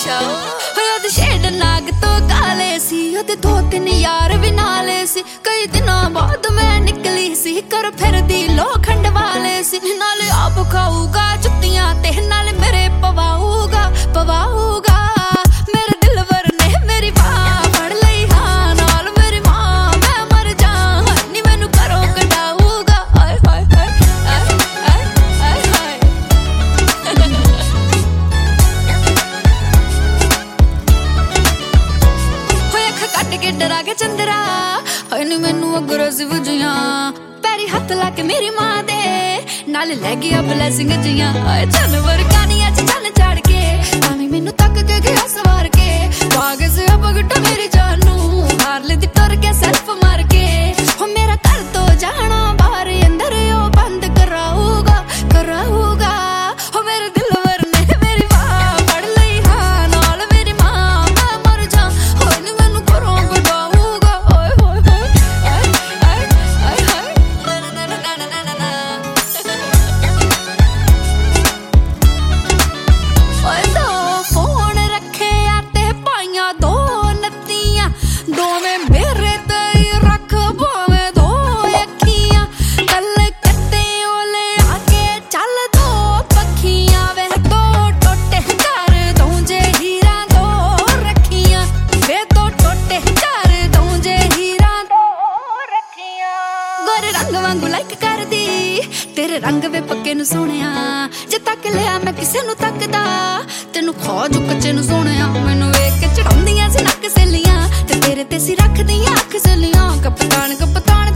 अच्छा ओदे शेड नाग तो काले सी ओदे 2-3 यार भी नाले सी कई दिनों बाद मैं निकली सी कर फिर दी लोखंड वाले सी नाले आप खाऊगा जुत्तियां ते नाले मेरे पवाऊगा पवाऊगा मेरे दिलवर ने मेरी बाह फड़ लई हां नाल मेरी मां मैं मर जा नी मैनू घरों कढाऊगा हाय हाय हाय हाय हाय होए अख कट के डरा के चंदरा होए नी मैनू अग्रेसिव जियां पैरी हथ ला के मेरी मां दे नाल लै गया ब्लेसिंग जियां जानवर कानियां च चल चढ़ के तामी मैनू तक के गया सवार के भाग से पगट मेरी जानू हार ले दी टुर के सेल्फ मार के हो मेरा घर तो जाना बाहर अंदर ओ बंद कराऊगा कराऊगा हो मेरे दिलवर ने मेरी बाह फड़ लई हां नाल मेरी मां मैं मर जा हो नी मैनू घरों कढाऊगा ओए होए हाय हाय हाय हाय ना ना ना ना ना ओए दो फोन रखे आते पाइयां दो नत्तियां दोवें मेरे ते रख भावें दो अखियां कल कट्टे ओले आके चल दो पखियां वे दो टोटे कर दूं जे हीरा दो रखियां वे दो टोटे कर दूं जे हीरा दो रखियां गोरे रंग वांगू लाइक कर दी तेरे रंग वे पक्के नु सोहणिया जे तक लिया मैं किसे नु तकदा तेनू खोज कच्चे नु सोहणिया मैनू वेख के चढ़ाउंदियां सी नक सहेलियां ते तेरे ते सी रखदियां अख सहेलियां कप्तान कप्तान